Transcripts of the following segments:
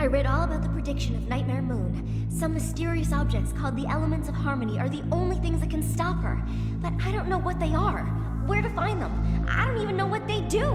I read all about the prediction of Nightmare Moon. Some mysterious objects called the Elements of Harmony are the only things that can stop her. But I don't know what they are, where to find them. I don't even know what they do.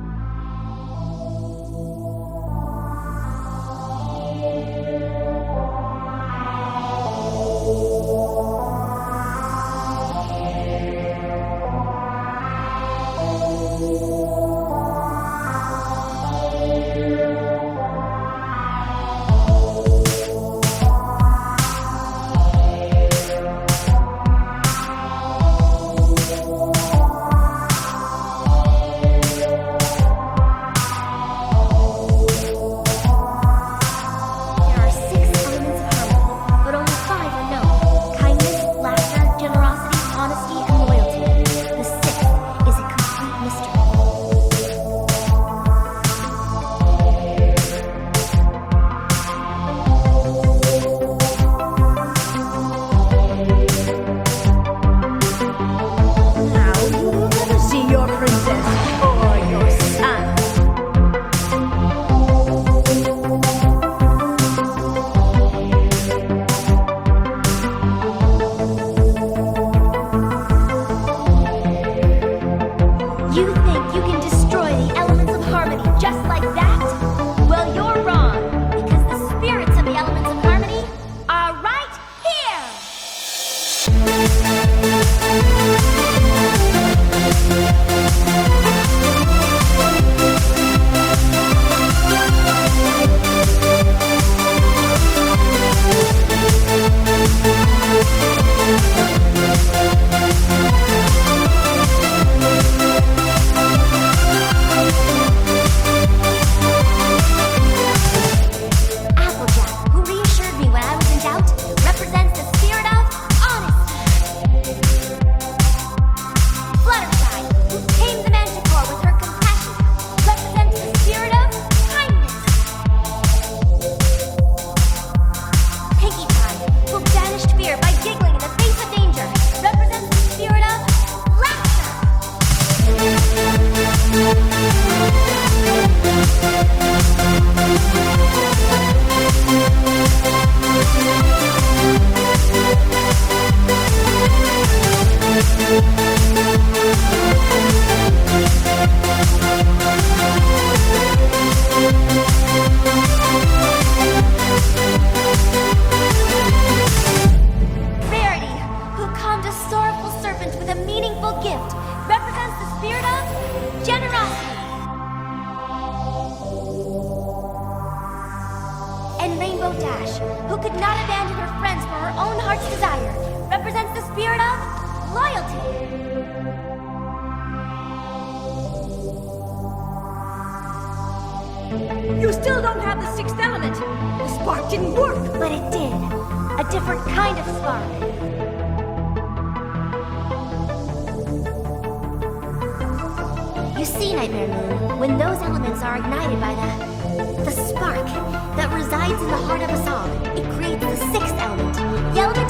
Who could not abandon her friends for her own heart's desire, represents the spirit of loyalty. You still don't have the sixth element. The spark didn't work. But it did. A different kind of spark. You see, Nightmare Moon, when those elements are ignited by the spark that resides in the heart of us all, it creates the sixth element, the element